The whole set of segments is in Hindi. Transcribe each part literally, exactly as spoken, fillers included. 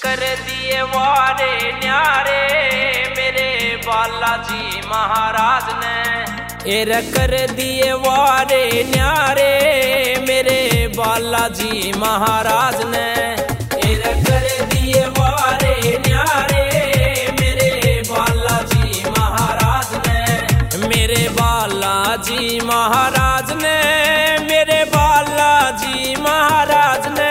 कर दिए वारे न्यारे मेरे बालाजी महाराज ने। एर कर दिए वारे न्यारे मेरे बालाजी महाराज ने। एर कर दिए वारे न्यारे मेरे बालाजी महाराज ने। मेरे बालाजी महाराज ने मेरे बालाजी महाराज ने।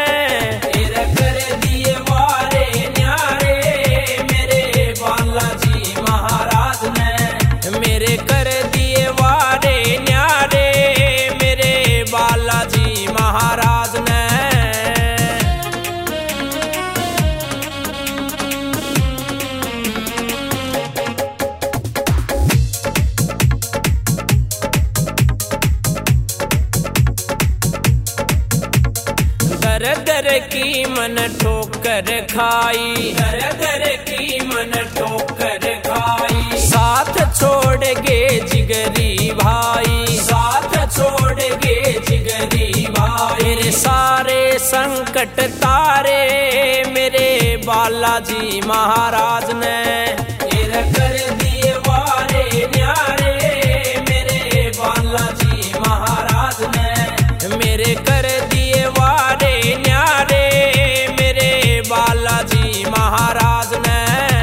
मेरे कर दिए वारे न्यारे मेरे बालाजी महाराज ने। दर दर की मन ठोकर खाई, दर दर की मन ठोकर खाई। साथ छोड़ गे जिगरी भाई, साथ छोड़ गे जिगरी भाई। मेरे सारे संकट तारे मेरे बालाजी महाराज ने। मेरे कर दिए वारे न्यारे मेरे बालाजी महाराज ने। मेरे कर दिए वारे न्यारे मेरे बालाजी महाराज ने।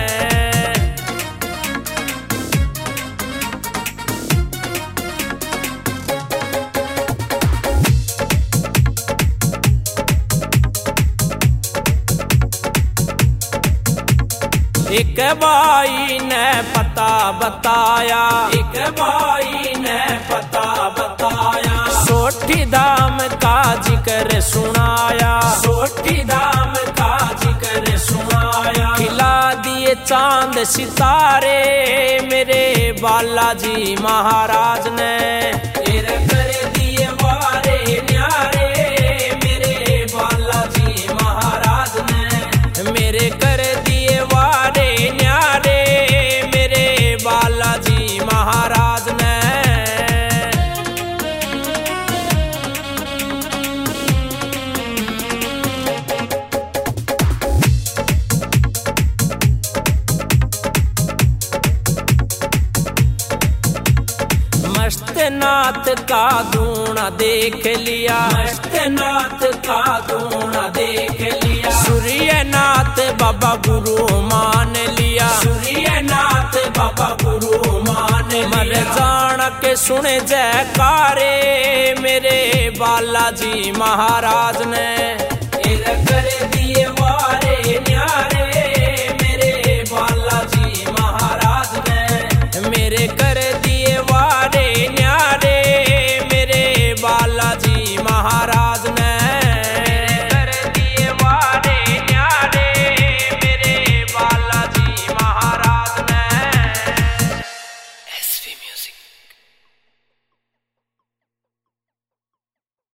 एक भाई ने पता बताया, एक भाई ने पता बताया। सोठी धाम का जिक्र सुनाया, सोठी धाम का जिक्र सुनाया। खिला दिए चांद सितारे मेरे बालाजी महाराज ने। एर कर दिए वारे न्यारे मेरे बालाजी महाराज ने। मेरे कर दिए वारे न्यारे मेरे बालाजी महाराज ने। मस्तनाथ का दूना देख लिया, मस्तनाथ का दूना देख लिया। सूर्यनाथ बाबा गुरु मान लिया, सूर्यनाथ बाबा गुरु मान लिया। मर जान के सुने जयकारे मेरे बालाजी महाराज ने। एर कर दिए वारे न्यारे मेरे बालाजी महाराज ने। मेरे कर